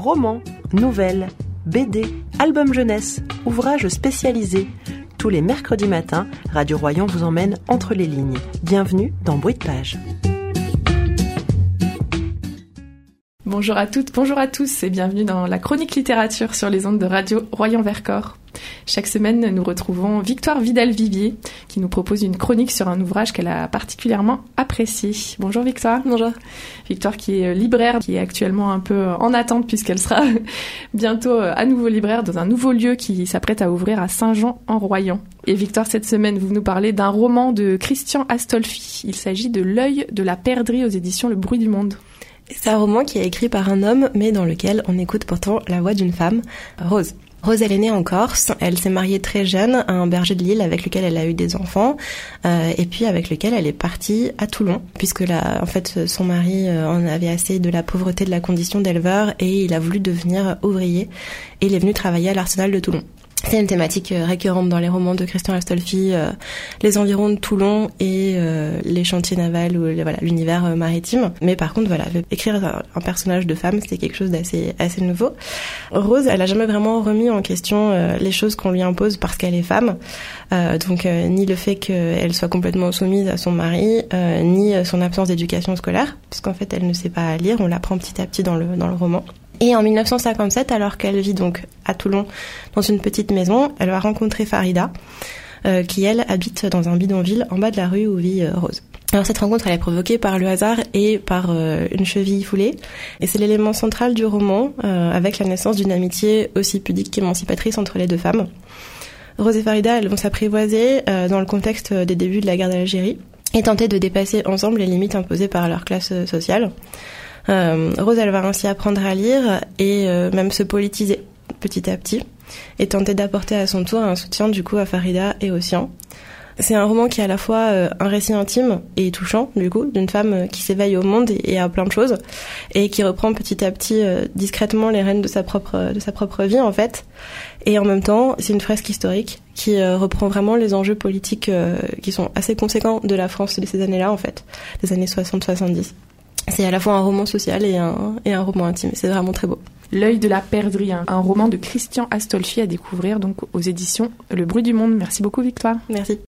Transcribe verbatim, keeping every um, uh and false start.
Romans, nouvelles, B D, albums jeunesse, ouvrages spécialisés. Tous les mercredis matins, Radio Royan vous emmène entre les lignes. Bienvenue dans Bruit de page. Bonjour à toutes, bonjour à tous et bienvenue dans la chronique littérature sur les ondes de Radio Royan-Vercors. Chaque semaine, nous retrouvons Victoire Vidal-Vivier qui nous propose une chronique sur un ouvrage qu'elle a particulièrement apprécié. Bonjour Victoire. Bonjour. Victoire qui est libraire, qui est actuellement un peu en attente puisqu'elle sera bientôt à nouveau libraire dans un nouveau lieu qui s'apprête à ouvrir à Saint-Jean-en-Royan. Et Victoire, cette semaine, vous nous parlez d'un roman de Christian Astolfi. Il s'agit de L'œil de la perdrix aux éditions Le Bruit du Monde. C'est un roman qui est écrit par un homme, mais dans lequel on écoute pourtant la voix d'une femme, Rose. Rose, elle est née en Corse, elle s'est mariée très jeune à un berger de l'île avec lequel elle a eu des enfants, euh, et puis avec lequel elle est partie à Toulon, puisque là, en fait, son mari euh, en avait assez de la pauvreté de la condition d'éleveur, et il a voulu devenir ouvrier, et il est venu travailler à l'Arsenal de Toulon. C'est une thématique récurrente dans les romans de Christian Astolfi, euh, les environs de Toulon et euh, les chantiers navals ou les, voilà, l'univers euh, maritime. Mais par contre, voilà, écrire un, un personnage de femme, c'est quelque chose d'assez assez nouveau. Rose, elle a jamais vraiment remis en question euh, les choses qu'on lui impose parce qu'elle est femme. Euh, donc euh, ni le fait qu'elle soit complètement soumise à son mari, euh, ni son absence d'éducation scolaire, puisqu'en fait elle ne sait pas lire. On l'apprend petit à petit dans le dans le roman. Et en dix-neuf cent cinquante-sept, alors qu'elle vit donc à Toulon dans une petite maison, elle va rencontrer Farida, euh, qui elle habite dans un bidonville en bas de la rue où vit euh, Rose. Alors cette rencontre, elle est provoquée par le hasard et par euh, une cheville foulée, et c'est l'élément central du roman, euh, avec la naissance d'une amitié aussi pudique qu'émancipatrice entre les deux femmes. Rose et Farida, elles vont s'apprivoiser euh, dans le contexte des débuts de la guerre d'Algérie et tenter de dépasser ensemble les limites imposées par leur classe sociale. Euh, Rose, elle va ainsi apprendre à lire et euh, même se politiser petit à petit et tenter d'apporter à son tour un soutien du coup à Farida et aux siens. C'est un roman qui est à la fois euh, un récit intime et touchant du coup d'une femme qui s'éveille au monde et, et à plein de choses et qui reprend petit à petit euh, discrètement les rênes de sa propre de sa propre vie en fait. Et en même temps, c'est une fresque historique qui euh, reprend vraiment les enjeux politiques euh, qui sont assez conséquents de la France de ces années-là en fait, des années soixante soixante-dix. C'est à la fois un roman social et un, et un roman intime. C'est vraiment très beau. L'œil de la perdrix, un roman de Christian Astolfi à découvrir donc aux éditions Le Bruit du Monde. Merci beaucoup Victoire. Merci.